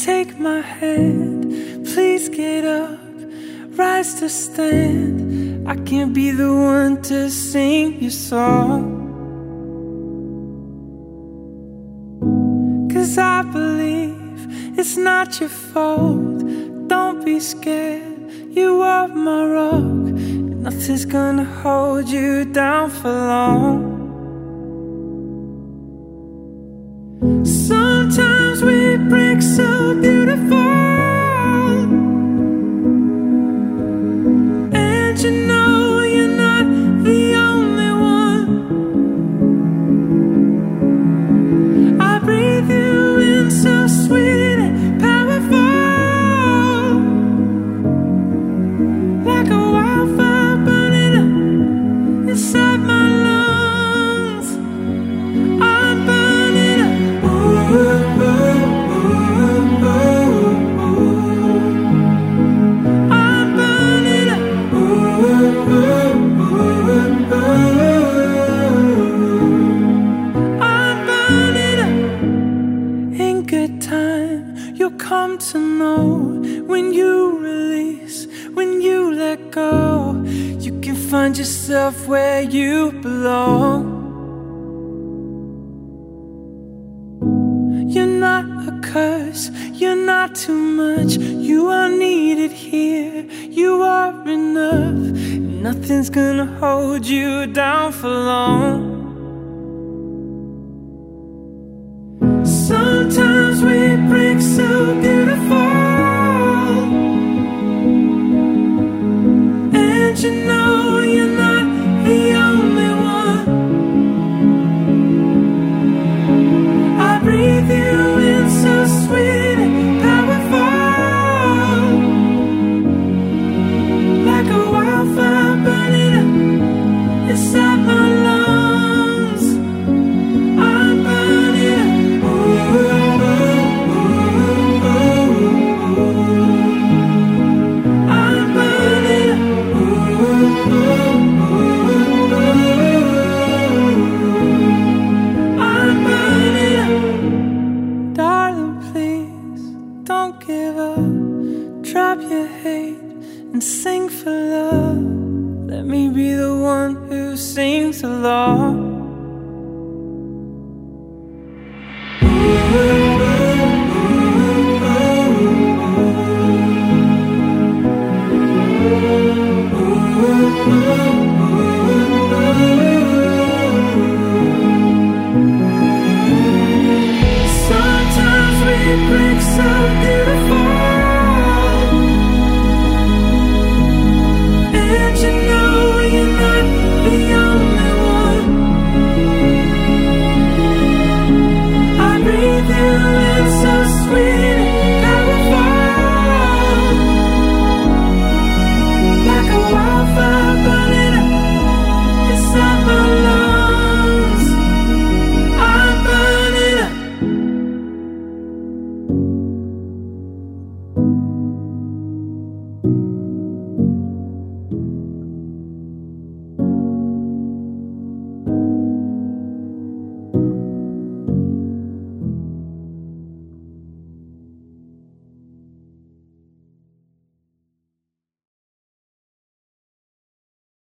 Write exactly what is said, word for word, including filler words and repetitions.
take my hand, please get up, rise to stand. I can't be the one to sing your song, 'cause I believe it's not your fault. Don't be scared, you are my rock. Nothing's gonna hold you down for long. Sometimes we break so beautiful, and you know you're not the only one. I breathe you in so sweet and powerful, like a wildfire burning up inside my lungs. I'm burning up. Ooh, ooh, ooh, ooh, ooh. I'm burning up. Ooh, ooh, ooh, ooh. I'm burning up. In good time, you'll come to know when you release, when you let go, you can find yourself where you belong. You're not a curse, you're not too much. You are needed here, you are enough. Nothing's gonna hold you down for long. Sometimes we break so good.